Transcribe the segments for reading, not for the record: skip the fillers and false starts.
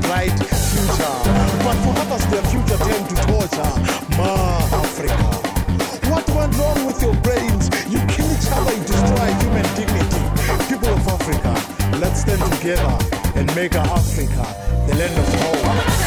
bright future. But for others, their future turned to torture. Africa. What went wrong with your brains? You kill each other, you destroy human dignity. People of Africa, let's stand together and make our Africa the land of hope.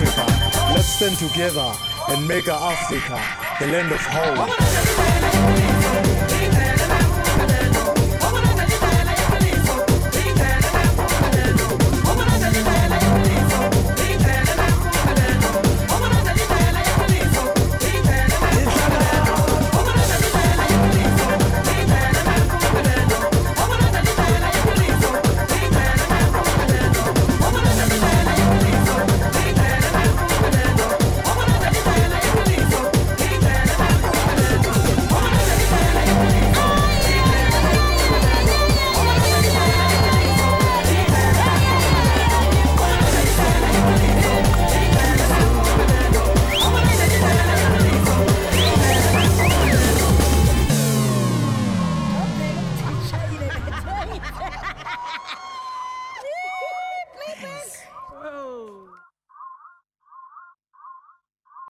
Stand together and make our Africa the land of hope.